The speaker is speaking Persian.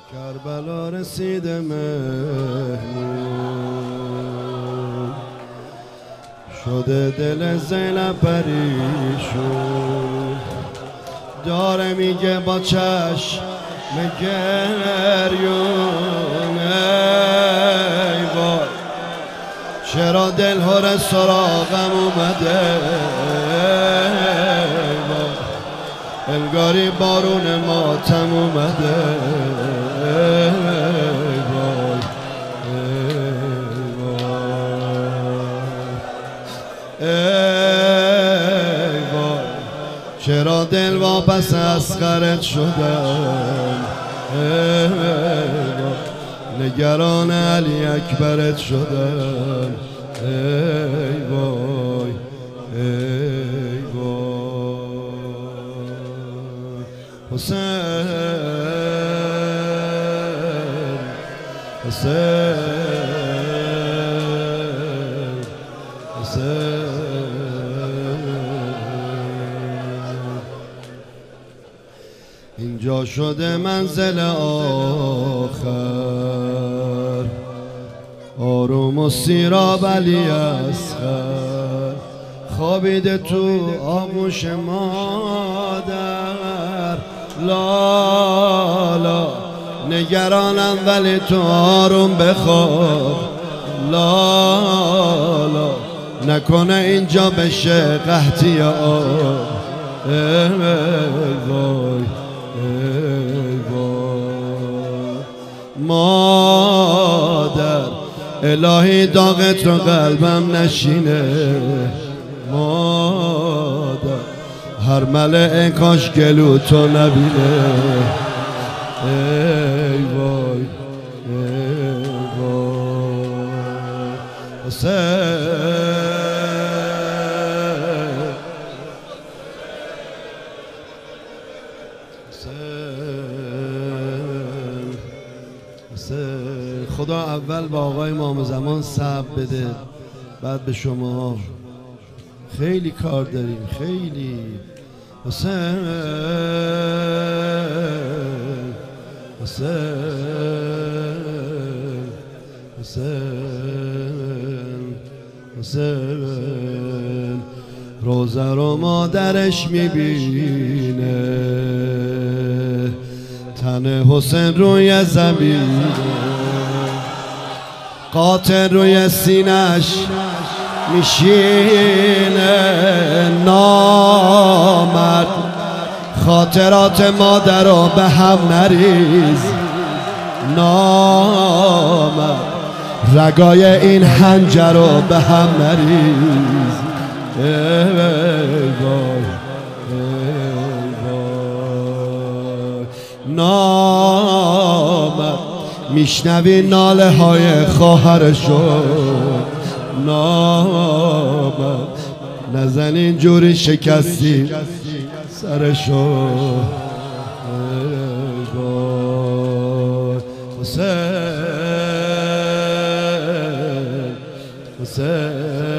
کربلا رسیده مهمون شده دل زینب پریشون داره میگه با چشم گریون ای وای چرا دل هر سراغم اومده ای وای انگاری بارون ماتم اومده ای وای ای وای چرا دل واپس اسقرت شدم ای وای نگران علی اکبرت شدم ای وای ای وای حسین حسین حسین اینجا شده منزل آخر آروم و سیراب علی اصغر خوابیده تو آغوش مادر لالا نگرانم ولی تو آروم بخواب لالا نکنه اینجا بشه قحطی آب ای وای ای وای مادر الهی داغت رو قلبم نشینه مادر هر ملعه کاش گلو تو نبینه ای وای ای وای حسین خدا اول با آقای امام زمان صبر بده بعد به شما خیلی کار داریم خیلی حسین حسین حسین حسین روزه رو مادرش میبینه تن حسین روی زمین قاتل روی سینش میشینه نامرد خاطرات مادر رو به هم نریز نامرد رگای این حنجر رو به هم نریز ای وای ای وای نامرد میشنوی ناله های خواهرشو نامرد نزن اینجوری شکستی سرشو حسین حسین